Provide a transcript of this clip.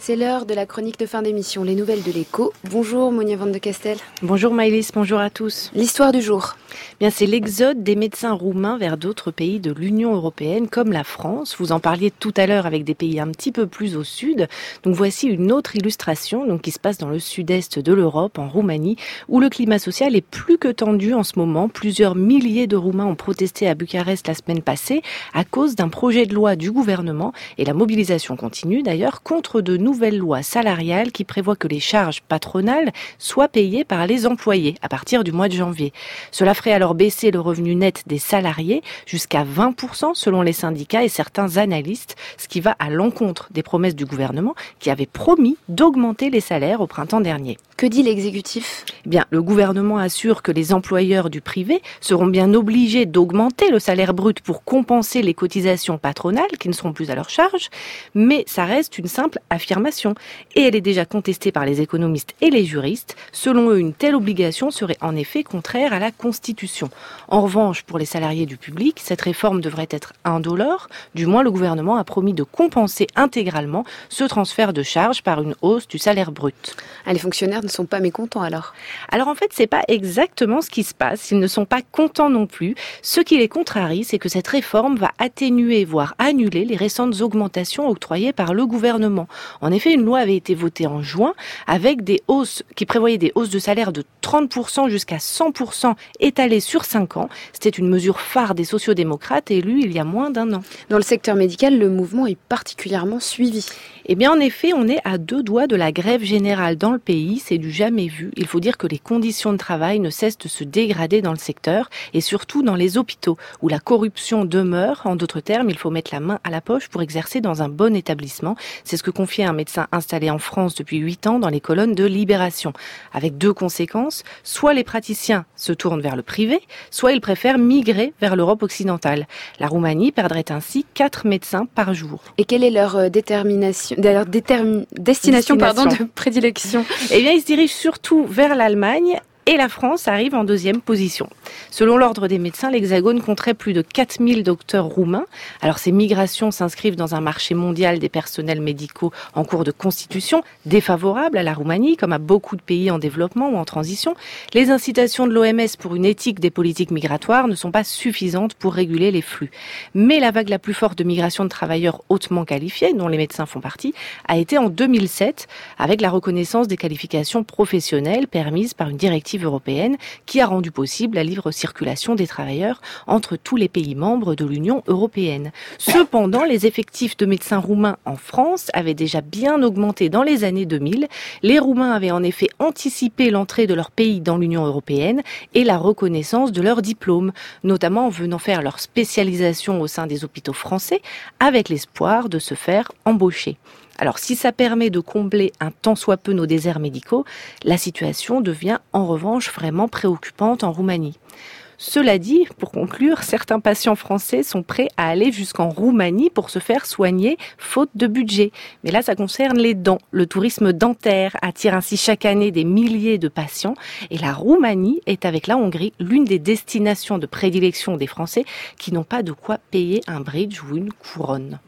C'est l'heure de la chronique de fin d'émission, les nouvelles de l'Écho. Bonjour Monia Van de Castel. Bonjour Maëlys, bonjour à tous. L'histoire du jour. Bien, c'est l'exode des médecins roumains vers d'autres pays de l'Union européenne comme la France. Vous en parliez tout à l'heure avec des pays un petit peu plus au sud. Donc voici une autre illustration qui se passe dans le sud-est de l'Europe, en Roumanie, où le climat social est plus que tendu en ce moment. Plusieurs milliers de Roumains ont protesté à Bucarest la semaine passée à cause d'un projet de loi du gouvernement et la mobilisation continue d'ailleurs contre de nouvelle loi salariale qui prévoit que les charges patronales soient payées par les employés à partir du mois de janvier. Cela ferait alors baisser le revenu net des salariés jusqu'à 20% selon les syndicats et certains analystes, ce qui va à l'encontre des promesses du gouvernement qui avait promis d'augmenter les salaires au printemps dernier. Que dit l'exécutif ? Bien, le gouvernement assure que les employeurs du privé seront bien obligés d'augmenter le salaire brut pour compenser les cotisations patronales qui ne seront plus à leur charge, mais ça reste une simple affirmation et elle est déjà contestée par les économistes et les juristes. Selon eux, une telle obligation serait en effet contraire à la Constitution. En revanche, pour les salariés du public, cette réforme devrait être indolore. Du moins, le gouvernement a promis de compenser intégralement ce transfert de charges par une hausse du salaire brut. Les fonctionnaires ne sont pas mécontents alors ? Alors en fait, c'est pas exactement ce qui se passe. Ils ne sont pas contents non plus. Ce qui les contrarie, c'est que cette réforme va atténuer, voire annuler les récentes augmentations octroyées par le gouvernement. En effet, une loi avait été votée en juin avec des hausses qui prévoyaient des hausses de salaire de 30% jusqu'à 100% étalées sur 5 ans. C'était une mesure phare des sociodémocrates élus il y a moins d'1 an. Dans le secteur médical, le mouvement est particulièrement suivi. Eh bien, en effet, on est à 2 doigts de la grève générale dans le pays. C'est du jamais vu. Il faut dire que les conditions de travail ne cessent de se dégrader dans le secteur et surtout dans les hôpitaux où la corruption demeure. En d'autres termes, il faut mettre la main à la poche pour exercer dans un bon établissement. C'est ce que confiait un médecin installé en France depuis 8 ans dans les colonnes de Libération. Avec 2 conséquences. Soit les praticiens se tournent vers le privé, soit ils préfèrent migrer vers l'Europe occidentale. La Roumanie perdrait ainsi 4 médecins par jour. Et quelle est leur destination de prédilection ? Eh bien, ils se dirigent surtout vers l'Allemagne. Et la France arrive en 2e position. Selon l'Ordre des médecins, l'Hexagone compterait plus de 4000 docteurs roumains. Alors ces migrations s'inscrivent dans un marché mondial des personnels médicaux en cours de constitution, défavorable à la Roumanie, comme à beaucoup de pays en développement ou en transition. Les incitations de l'OMS pour une éthique des politiques migratoires ne sont pas suffisantes pour réguler les flux. Mais la vague la plus forte de migration de travailleurs hautement qualifiés, dont les médecins font partie, a été en 2007, avec la reconnaissance des qualifications professionnelles permises par une directive européenne qui a rendu possible la libre circulation des travailleurs entre tous les pays membres de l'Union européenne. Cependant, les effectifs de médecins roumains en France avaient déjà bien augmenté dans les années 2000. Les Roumains avaient en effet anticipé l'entrée de leur pays dans l'Union européenne et la reconnaissance de leurs diplômes, notamment en venant faire leur spécialisation au sein des hôpitaux français avec l'espoir de se faire embaucher. Alors, si ça permet de combler un tant soit peu nos déserts médicaux, la situation devient en revanche vraiment préoccupante en Roumanie. Cela dit, pour conclure, certains patients français sont prêts à aller jusqu'en Roumanie pour se faire soigner, faute de budget. Mais là, ça concerne les dents. Le tourisme dentaire attire ainsi chaque année des milliers de patients. Et la Roumanie est, avec la Hongrie, l'une des destinations de prédilection des Français qui n'ont pas de quoi payer un bridge ou une couronne.